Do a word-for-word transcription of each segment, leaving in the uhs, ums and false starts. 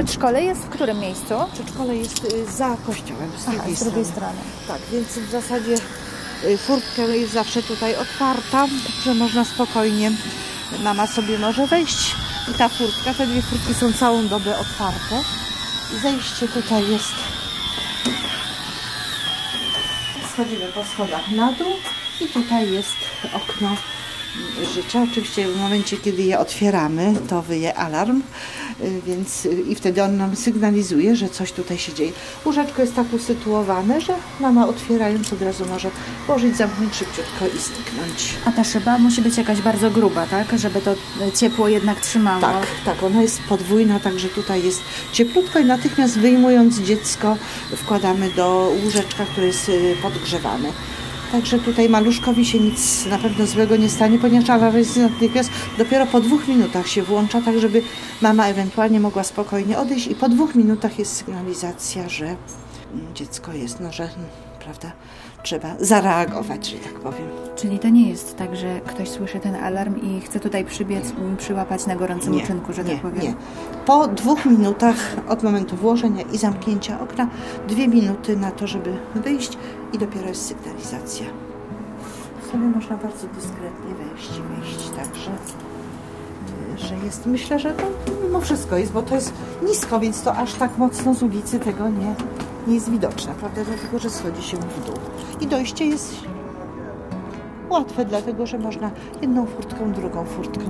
przedszkole jest w którym miejscu? Przedszkole jest za kościołem, z Aha, drugiej z drugiej strony. strony. Tak, więc w zasadzie furtka jest zawsze tutaj otwarta, że można spokojnie, mama sobie może wejść i ta furtka, te dwie furtki są całą dobę otwarte. I zejście tutaj jest. Schodzimy po schodach na dół i tutaj jest okno życia. Oczywiście w momencie, kiedy je otwieramy, to wyje alarm, więc i wtedy on nam sygnalizuje, że coś tutaj się dzieje. Łóżeczko jest tak usytuowane, że mama otwierając od razu może włożyć, zamknąć szybciutko i styknąć. A ta szyba musi być jakaś bardzo gruba, tak? Żeby to ciepło jednak trzymało. Tak, tak, ona jest podwójna, także tutaj jest cieplutko i natychmiast wyjmując dziecko wkładamy do łóżeczka, które jest podgrzewane. Także tutaj maluszkowi się nic na pewno złego nie stanie, ponieważ alarm jest natychmiast dopiero po dwóch minutach się włącza, tak żeby mama ewentualnie mogła spokojnie odejść i po dwóch minutach jest sygnalizacja, że dziecko jest, no że, prawda, trzeba zareagować, że tak powiem. Czyli to nie jest tak, że ktoś słyszy ten alarm i chce tutaj przybiec i przyłapać na gorącym nie, uczynku, że nie, tak powiem? Nie, po dwóch minutach od momentu włożenia i zamknięcia okna, dwie minuty na to, żeby wyjść i dopiero jest sygnalizacja. Sobie można bardzo dyskretnie wejść i wyjść, także że jest, myślę, że to mimo wszystko jest, bo to jest nisko, więc to aż tak mocno z ulicy tego nie, nie jest widoczne, prawda, dlatego, że schodzi się w dół. I dojście jest łatwe, dlatego, że można jedną furtką, drugą furtką.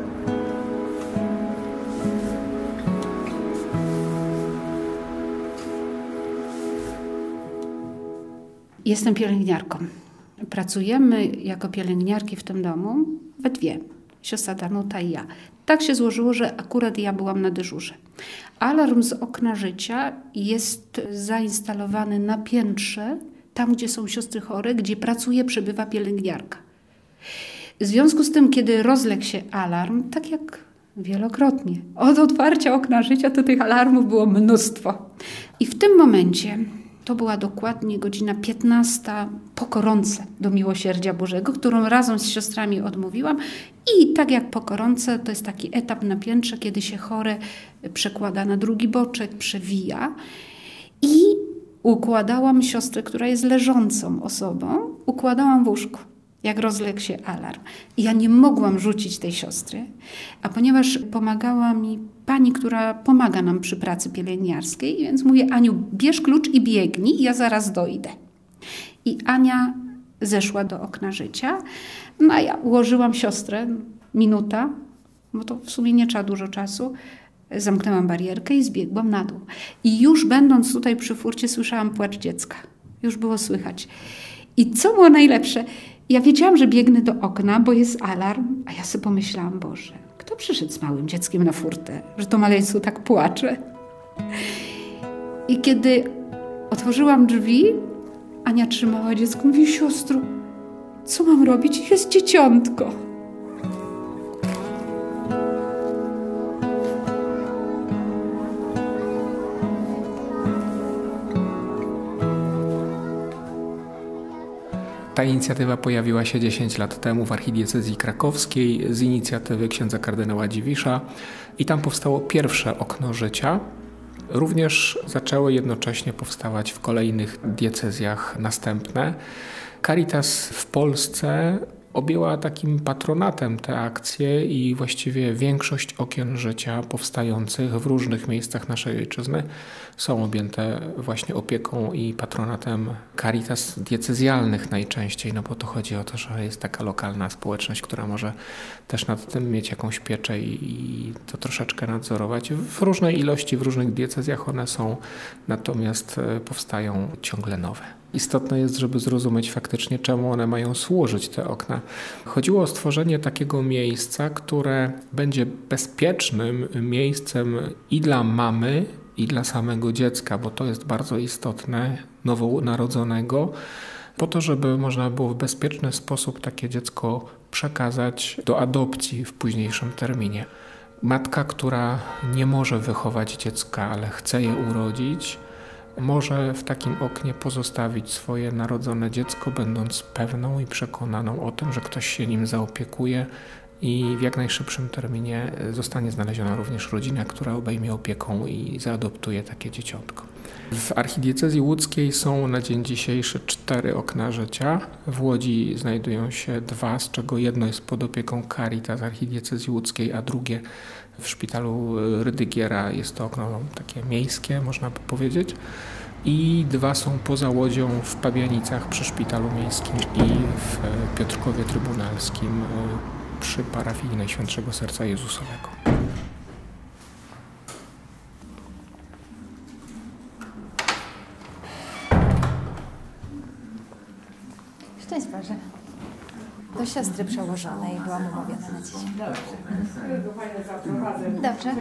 Jestem pielęgniarką. Pracujemy jako pielęgniarki w tym domu we dwie. Siostra Danuta i ja. Tak się złożyło, że akurat ja byłam na dyżurze. Alarm z okna życia jest zainstalowany na piętrze, tam gdzie są siostry chore, gdzie pracuje, przebywa pielęgniarka. W związku z tym, kiedy rozległ się alarm, tak jak wielokrotnie, od otwarcia okna życia to tych alarmów było mnóstwo. I w tym momencie, to była dokładnie godzina piętnasta po koronce do Miłosierdzia Bożego, którą razem z siostrami odmówiłam. I tak jak po koronce, to jest taki etap na piętrze, kiedy się chore przekłada na drugi boczek, przewija. I układałam siostrę, która jest leżącą osobą, układałam w łóżku, jak rozległ się alarm. I ja nie mogłam rzucić tej siostry, a ponieważ pomagała mi pani, która pomaga nam przy pracy pielęgniarskiej, więc mówię: Aniu, bierz klucz i biegnij, ja zaraz dojdę. I Ania zeszła do okna życia, no a ja ułożyłam siostrę, minuta, bo to w sumie nie trzeba dużo czasu, zamknęłam barierkę i zbiegłam na dół. I już będąc tutaj przy furcie słyszałam płacz dziecka. Już było słychać. I co było najlepsze? Ja wiedziałam, że biegnę do okna, bo jest alarm, a ja sobie pomyślałam: Boże, kto przyszedł z małym dzieckiem na furtę, że to maleństwo tak płacze? I kiedy otworzyłam drzwi, Ania trzymała dziecko, mówi: siostro, co mam robić? Jest dzieciątko. Ta inicjatywa pojawiła się dziesięć lat temu w archidiecezji krakowskiej z inicjatywy księdza kardynała Dziwisza i tam powstało pierwsze okno życia. Również zaczęły jednocześnie powstawać w kolejnych diecezjach następne. Caritas w Polsce objęła takim patronatem te akcje i właściwie większość okien życia powstających w różnych miejscach naszej ojczyzny są objęte właśnie opieką i patronatem Caritas diecezjalnych najczęściej, no bo to chodzi o to, że jest taka lokalna społeczność, która może też nad tym mieć jakąś pieczę i, i to troszeczkę nadzorować. W różnej ilości, w różnych diecezjach one są, natomiast powstają ciągle nowe. Istotne jest, żeby zrozumieć faktycznie, czemu one mają służyć, te okna. Chodziło o stworzenie takiego miejsca, które będzie bezpiecznym miejscem i dla mamy, i dla samego dziecka, bo to jest bardzo istotne, nowonarodzonego, po to, żeby można było w bezpieczny sposób takie dziecko przekazać do adopcji w późniejszym terminie. Matka, która nie może wychować dziecka, ale chce je urodzić, może w takim oknie pozostawić swoje narodzone dziecko, będąc pewną i przekonaną o tym, że ktoś się nim zaopiekuje i w jak najszybszym terminie zostanie znaleziona również rodzina, która obejmie opieką i zaadoptuje takie dzieciątko. W archidiecezji łódzkiej są na dzień dzisiejszy cztery okna życia. W Łodzi znajdują się dwa, z czego jedno jest pod opieką Caritas archidiecezji łódzkiej, a drugie w szpitalu Rydygiera. Jest to okno takie miejskie, można by powiedzieć. I dwa są poza Łodzią w Pabianicach przy Szpitalu Miejskim i w Piotrkowie Trybunalskim przy parafii Najświętszego Serca Jezusowego. Szczęść Boże. Do siostry przełożonej byłam umówiona na dziś. Dobrze.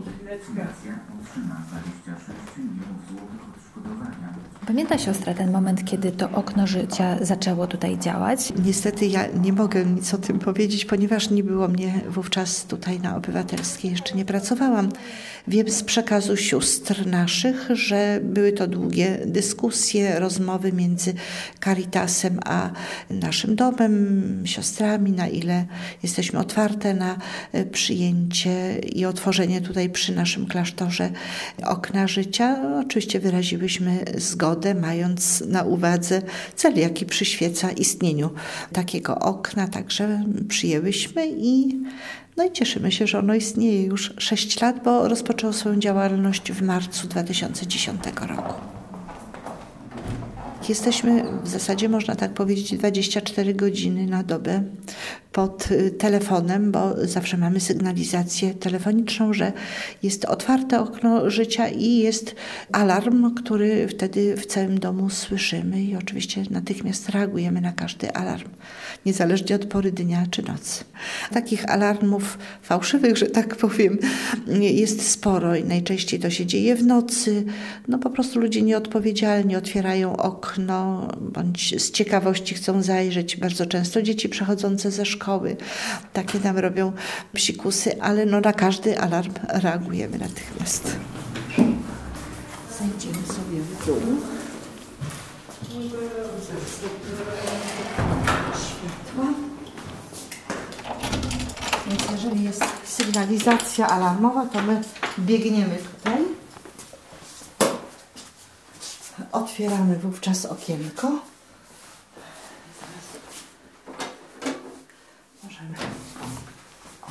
Pamięta siostra ten moment, kiedy to okno życia zaczęło tutaj działać? Niestety ja nie mogę nic o tym powiedzieć, ponieważ nie było mnie wówczas tutaj na Obywatelskiej, jeszcze nie pracowałam. Wiem z przekazu sióstr naszych, że były to długie dyskusje, rozmowy między Caritasem a naszym domem, siostrami, na ile jesteśmy otwarte na przyjęcie i otworzenie tutaj przy naszym klasztorze okna życia. Oczywiście wyraziłyśmy zgodę, mając na uwadze cel, jaki przyświeca istnieniu takiego okna. Także przyjęłyśmy i no i cieszymy się, że ono istnieje już sześć lat, bo rozpoczęło swoją działalność w marcu dwa tysiące dziesiątego roku. Jesteśmy w zasadzie, można tak powiedzieć, dwadzieścia cztery godziny na dobę pod telefonem, bo zawsze mamy sygnalizację telefoniczną, że jest otwarte okno życia i jest alarm, który wtedy w całym domu słyszymy i oczywiście natychmiast reagujemy na każdy alarm, niezależnie od pory dnia czy nocy. Takich alarmów fałszywych, że tak powiem, jest sporo i najczęściej to się dzieje w nocy. No po prostu ludzie nieodpowiedzialni otwierają okno, bądź z ciekawości chcą zajrzeć. Bardzo często dzieci przechodzące ze szkoły takie nam robią psikusy, ale no na każdy alarm reagujemy natychmiast. Zejdziemy sobie w dół. Światła. Więc jeżeli jest sygnalizacja alarmowa, to my biegniemy tutaj. Otwieramy wówczas okienko. Możemy. O.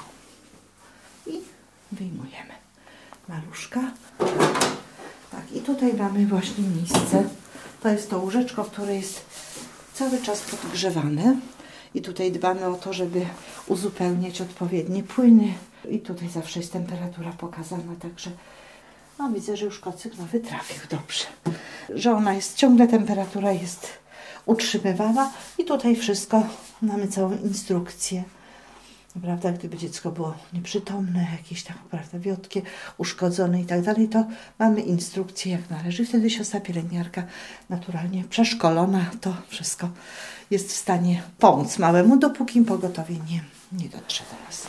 I wyjmujemy maluszka. Tak, i tutaj mamy właśnie miejsce. To jest to łóżeczko, które jest cały czas podgrzewane. I tutaj dbamy o to, żeby uzupełniać odpowiednie płyny. I tutaj zawsze jest temperatura pokazana, także no widzę, że już kocyk nowy trafił dobrze. Że ona jest, ciągle temperatura jest utrzymywana i tutaj wszystko, mamy całą instrukcję. Prawda, gdyby dziecko było nieprzytomne, jakieś tam, prawda, wiotkie, uszkodzone i tak dalej, to mamy instrukcję jak należy. Wtedy siostra pielęgniarka naturalnie przeszkolona to wszystko jest w stanie pomóc małemu, dopóki pogotowie nie, nie dotrze do nas.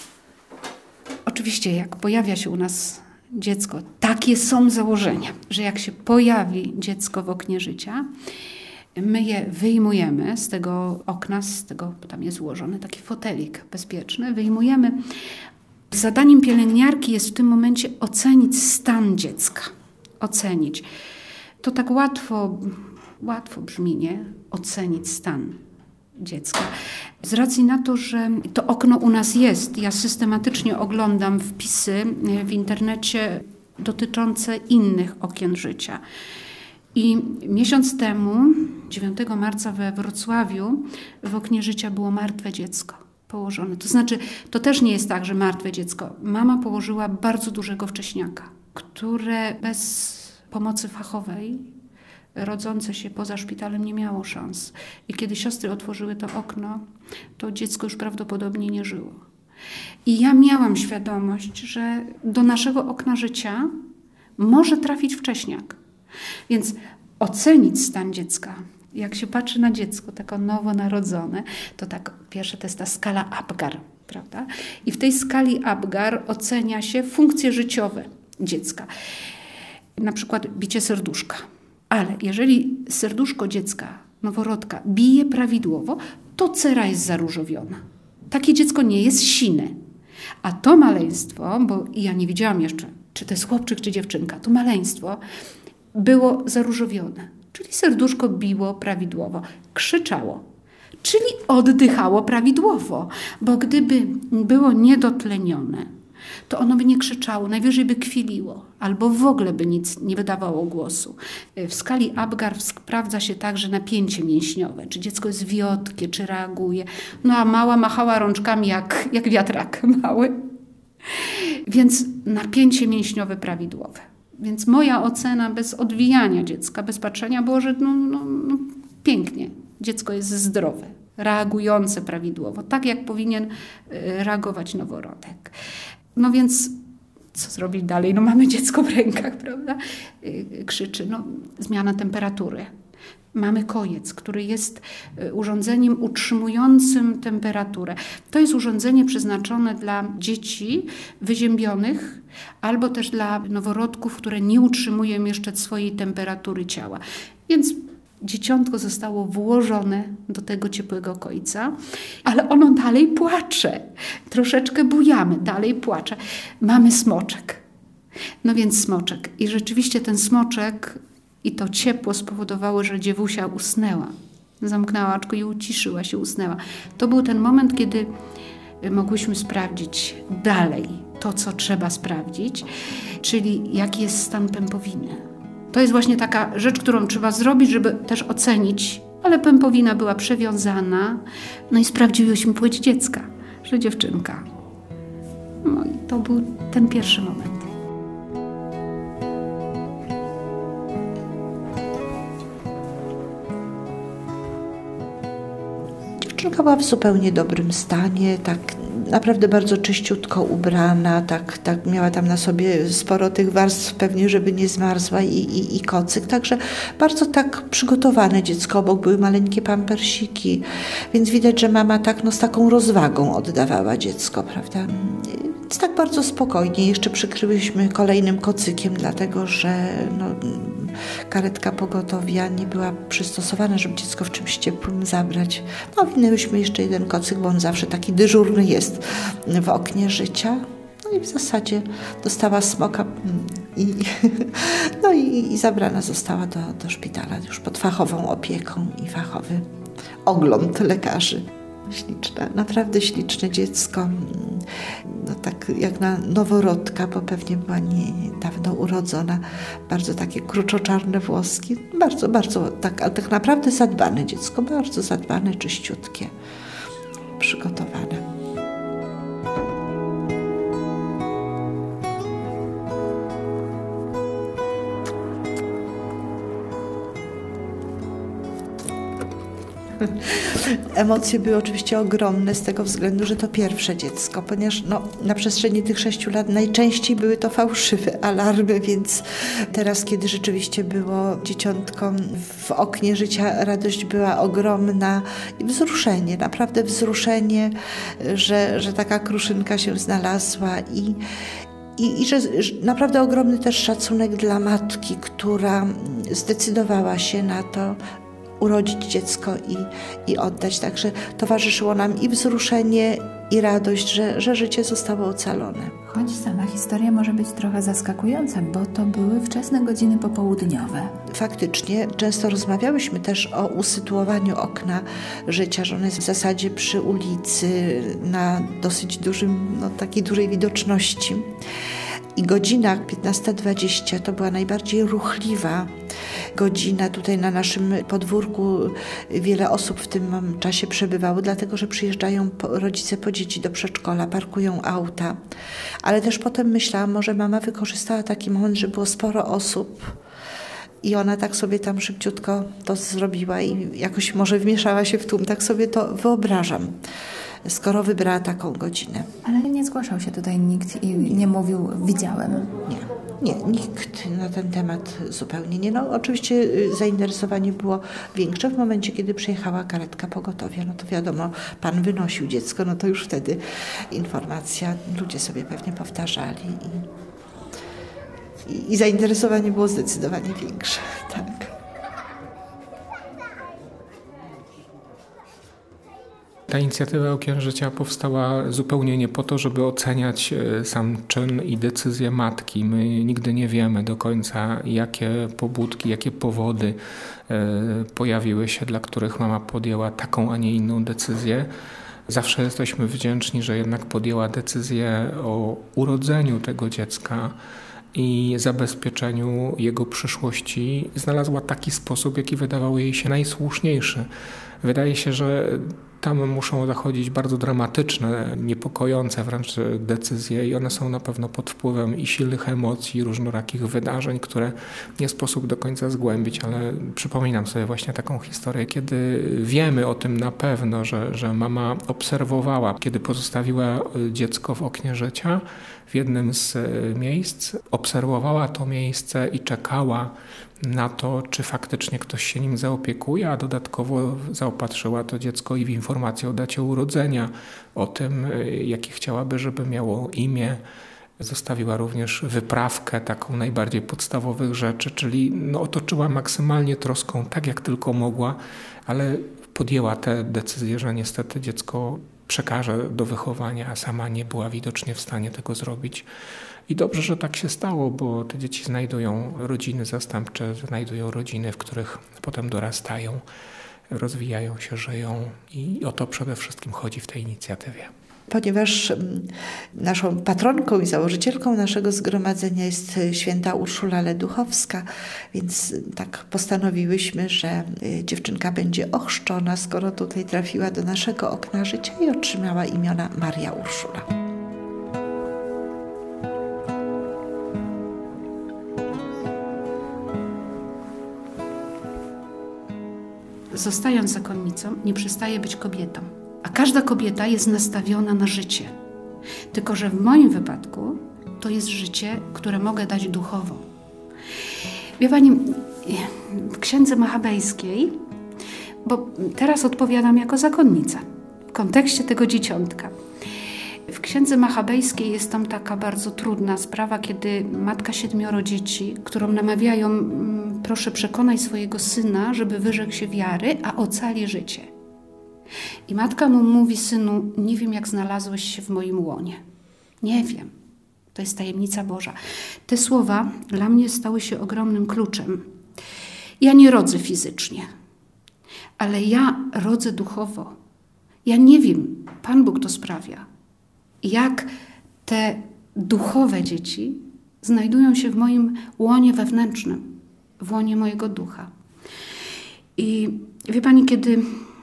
Oczywiście jak pojawia się u nas dziecko, takie są założenia, że jak się pojawi dziecko w oknie życia, my je wyjmujemy z tego okna, z tego, bo tam jest złożony taki fotelik bezpieczny, wyjmujemy. Zadaniem pielęgniarki jest w tym momencie ocenić stan dziecka. Ocenić. To tak łatwo, łatwo brzmi, nie? Ocenić stan dziecka. Z racji na to, że to okno u nas jest, ja systematycznie oglądam wpisy w internecie dotyczące innych okien życia. I miesiąc temu, dziewiątego marca we Wrocławiu, w oknie życia było martwe dziecko położone. To znaczy, to też nie jest tak, że martwe dziecko. Mama położyła bardzo dużego wcześniaka, które bez pomocy fachowej, rodzące się poza szpitalem, nie miało szans. I kiedy siostry otworzyły to okno, to dziecko już prawdopodobnie nie żyło. I ja miałam świadomość, że do naszego okna życia może trafić wcześniak. Więc ocenić stan dziecka, jak się patrzy na dziecko, tako nowonarodzone, to tak pierwsze to jest ta skala Apgar, prawda? I w tej skali Apgar ocenia się funkcje życiowe dziecka. Na przykład bicie serduszka. Ale jeżeli serduszko dziecka, noworodka, bije prawidłowo, to cera jest zaróżowiona. takie dziecko nie jest sine. A to maleństwo, bo ja nie wiedziałam jeszcze, czy to jest chłopczyk, czy dziewczynka, to maleństwo było zaróżowione. Czyli serduszko biło prawidłowo, krzyczało, czyli oddychało prawidłowo. Bo gdyby było niedotlenione, to ono by nie krzyczało, najwyżej by kwiliło, albo w ogóle by nic nie wydawało głosu. W skali Apgar sprawdza się także napięcie mięśniowe, czy dziecko jest wiotkie, czy reaguje. No a mała machała rączkami jak, jak wiatrak mały. Więc napięcie mięśniowe prawidłowe. Więc moja ocena bez odwijania dziecka, bez patrzenia było, że no, no, no, pięknie, dziecko jest zdrowe, reagujące prawidłowo, tak jak powinien reagować noworodek. No więc co zrobić dalej? No mamy dziecko w rękach, prawda? Krzyczy, no zmiana temperatury. Mamy kojec, który jest urządzeniem utrzymującym temperaturę. To jest urządzenie przeznaczone dla dzieci wyziębionych albo też dla noworodków, które nie utrzymują jeszcze swojej temperatury ciała. Więc dzieciątko zostało włożone do tego ciepłego kojca, ale ono dalej płacze. Troszeczkę bujamy, dalej płacze. Mamy smoczek. No więc smoczek. I rzeczywiście ten smoczek i to ciepło spowodowało, że dziewusia usnęła. Zamknęła oczko i uciszyła się, usnęła. To był ten moment, kiedy mogłyśmy sprawdzić dalej to, co trzeba sprawdzić, czyli jaki jest stan pępowiny. To jest właśnie taka rzecz, którą trzeba zrobić, żeby też ocenić, ale pępowina była przewiązana. No i sprawdziłyśmy płeć dziecka, że dziewczynka. No i to był ten pierwszy moment. Dziewczynka była w zupełnie dobrym stanie, tak naprawdę bardzo czyściutko ubrana, tak, tak miała tam na sobie sporo tych warstw, pewnie żeby nie zmarzła i, i, i kocyk, także bardzo tak przygotowane dziecko, obok były maleńkie pampersiki, więc widać, że mama tak no, z taką rozwagą oddawała dziecko, prawda? Więc tak bardzo spokojnie, jeszcze przykryłyśmy kolejnym kocykiem, dlatego że no, karetka pogotowia nie była przystosowana, żeby dziecko w czymś ciepłym zabrać. No, winęłyśmy jeszcze jeden kocyk, bo on zawsze taki dyżurny jest w oknie życia. No i w zasadzie dostała smoka i, no i, i zabrana została do, do szpitala już pod fachową opieką i fachowy ogląd lekarzy. Śliczne, naprawdę śliczne dziecko. No tak jak na noworodka, bo pewnie była niedawno urodzona. Bardzo takie kruczoczarne włoski. Bardzo, bardzo tak, ale tak naprawdę zadbane dziecko. Bardzo zadbane, czyściutkie, przygotowane. Emocje były oczywiście ogromne z tego względu, że to pierwsze dziecko, ponieważ no, na przestrzeni tych sześciu lat najczęściej były to fałszywe alarmy, więc teraz, kiedy rzeczywiście było dzieciątko w oknie życia, radość była ogromna i wzruszenie, naprawdę wzruszenie, że, że taka kruszynka się znalazła i I, i że, że naprawdę ogromny też szacunek dla matki, która zdecydowała się na to, urodzić dziecko i, i oddać. Także towarzyszyło nam i wzruszenie, i radość, że, że życie zostało ocalone. Choć sama historia może być trochę zaskakująca, bo to były wczesne godziny popołudniowe. Faktycznie często rozmawiałyśmy też o usytuowaniu okna życia, że ono jest w zasadzie przy ulicy, na dosyć dużym, no, takiej dużej widoczności. I godzina piętnasta dwadzieścia to była najbardziej ruchliwa godzina. Tutaj na naszym podwórku wiele osób w tym czasie przebywało, dlatego że przyjeżdżają rodzice po dzieci do przedszkola, parkują auta. Ale też potem myślałam, może mama wykorzystała taki moment, że było sporo osób i ona tak sobie tam szybciutko to zrobiła i jakoś może wmieszała się w tłum. Tak sobie to wyobrażam, skoro wybrała taką godzinę. Ale nie zgłaszał się tutaj nikt i nie mówił, widziałem. Nie, nie, nikt na ten temat zupełnie nie. No oczywiście zainteresowanie było większe w momencie, kiedy przyjechała karetka pogotowia. No to wiadomo, pan wynosił dziecko, no to już wtedy informacja, ludzie sobie pewnie powtarzali i, i, i zainteresowanie było zdecydowanie większe, tak. Ta inicjatywa Okien Życia powstała zupełnie nie po to, żeby oceniać sam czyn i decyzję matki. My nigdy nie wiemy do końca, jakie pobudki, jakie powody pojawiły się, dla których mama podjęła taką, a nie inną decyzję. Zawsze jesteśmy wdzięczni, że jednak podjęła decyzję o urodzeniu tego dziecka i zabezpieczeniu jego przyszłości. Znalazła taki sposób, jaki wydawał jej się najsłuszniejszy. Wydaje się, że tam muszą zachodzić bardzo dramatyczne, niepokojące wręcz decyzje i one są na pewno pod wpływem i silnych emocji, różnorakich wydarzeń, które nie sposób do końca zgłębić, ale przypominam sobie właśnie taką historię, kiedy wiemy o tym na pewno, że, że mama obserwowała, kiedy pozostawiła dziecko w oknie życia w jednym z miejsc, obserwowała to miejsce i czekała na to, czy faktycznie ktoś się nim zaopiekuje, a dodatkowo zaopatrzyła to dziecko i w informację o dacie urodzenia, o tym, jakie chciałaby, żeby miało imię. Zostawiła również wyprawkę taką najbardziej podstawowych rzeczy, czyli no, otoczyła maksymalnie troską, tak jak tylko mogła, ale podjęła tę decyzję, że niestety dziecko przekaże do wychowania, a sama nie była widocznie w stanie tego zrobić. I dobrze, że tak się stało, bo te dzieci znajdują rodziny zastępcze, znajdują rodziny, w których potem dorastają, rozwijają się, żyją i o to przede wszystkim chodzi w tej inicjatywie. Ponieważ naszą patronką i założycielką naszego zgromadzenia jest święta Urszula Leduchowska, więc tak postanowiłyśmy, że dziewczynka będzie ochrzczona, skoro tutaj trafiła do naszego okna życia i otrzymała imiona Maria Urszula. Zostając zakonnicą, nie przestaje być kobietą. A każda kobieta jest nastawiona na życie. Tylko że w moim wypadku to jest życie, które mogę dać duchowo. Wie Pani, w Księdze Machabejskiej, bo teraz odpowiadam jako zakonnica, w kontekście tego dzieciątka. W Księdze Machabejskiej jest tam taka bardzo trudna sprawa, kiedy matka siedmioro dzieci, którą namawiają, proszę przekonaj swojego syna, żeby wyrzekł się wiary, a ocali życie. I matka mu mówi, synu, nie wiem, jak znalazłeś się w moim łonie. Nie wiem. To jest tajemnica Boża. Te słowa dla mnie stały się ogromnym kluczem. Ja nie rodzę fizycznie, ale ja rodzę duchowo. Ja nie wiem, Pan Bóg to sprawia, jak te duchowe dzieci znajdują się w moim łonie wewnętrznym, w łonie mojego ducha. I wie Pani, kiedy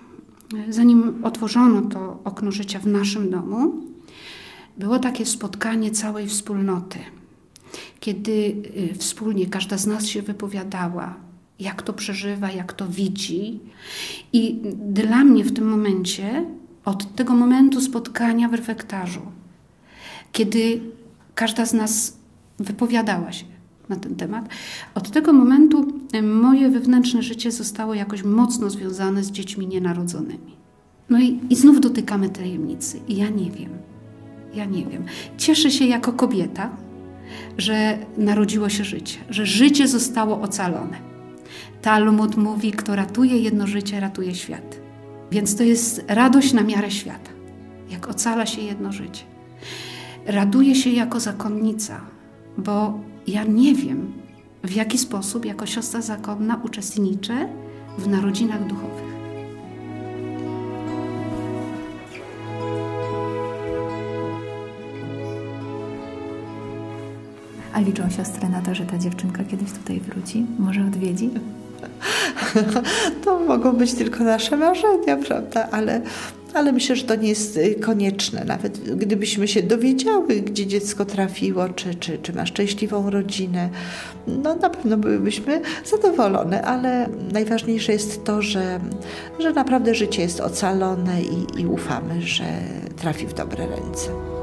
zanim otworzono to okno życia w naszym domu, było takie spotkanie całej wspólnoty, kiedy wspólnie każda z nas się wypowiadała, jak to przeżywa, jak to widzi. I dla mnie w tym momencie, od tego momentu spotkania w refektarzu, kiedy każda z nas wypowiadała się na ten temat, od tego momentu moje wewnętrzne życie zostało jakoś mocno związane z dziećmi nienarodzonymi. No i, i znów dotykamy tajemnicy. I ja nie wiem. Ja nie wiem. Cieszę się jako kobieta, że narodziło się życie, że życie zostało ocalone. Talmud mówi, kto ratuje jedno życie, ratuje świat. Więc to jest radość na miarę świata, jak ocala się jedno życie. Raduję się jako zakonnica, bo ja nie wiem, w jaki sposób jako siostra zakonna uczestniczę w narodzinach duchowych. A liczą siostry na to, że ta dziewczynka kiedyś tutaj wróci? Może odwiedzi? To mogą być tylko nasze marzenia, prawda? Ale, ale myślę, że to nie jest konieczne. Nawet gdybyśmy się dowiedziały, gdzie dziecko trafiło, czy, czy, czy ma szczęśliwą rodzinę, no na pewno byłybyśmy zadowolone, ale najważniejsze jest to, że, że naprawdę życie jest ocalone i, i ufamy, że trafi w dobre ręce.